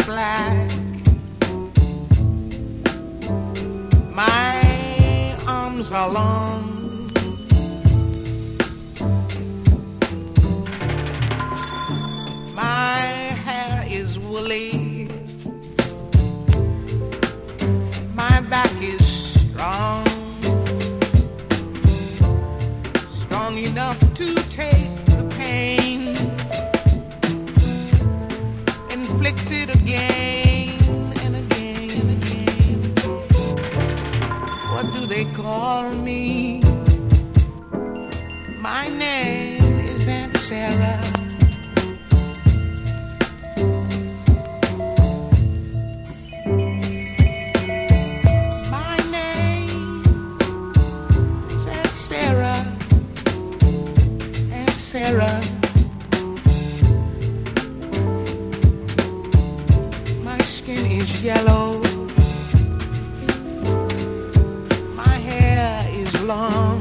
black. My arms are long. My hair is woolly. My back is strong. Strong enough to take the pain inflicted again and again and again. What do they call me? My name is Aunt Sarah. My name is Aunt Sarah. Aunt Sarah. My skin is yellow. My hair is long.